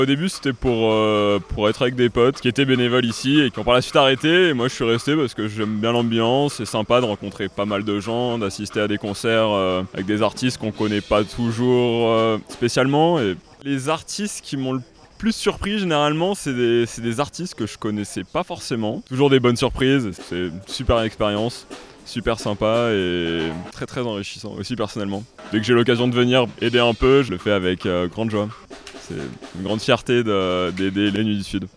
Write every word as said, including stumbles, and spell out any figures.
Au début, c'était pour, euh, pour être avec des potes qui étaient bénévoles ici et qui ont par la suite arrêté. Et moi, je suis resté parce que j'aime bien l'ambiance. C'est sympa de rencontrer pas mal de gens, d'assister à des concerts euh, avec des artistes qu'on connaît pas toujours euh, spécialement. Et les artistes qui m'ont le plus surpris, généralement, c'est des, c'est des artistes que je connaissais pas forcément. Toujours des bonnes surprises. C'est une super expérience. Super sympa et très très enrichissant aussi personnellement. Dès que j'ai l'occasion de venir aider un peu, je le fais avec euh, grande joie. C'est une grande fierté de- d'aider les Nuits du Sud.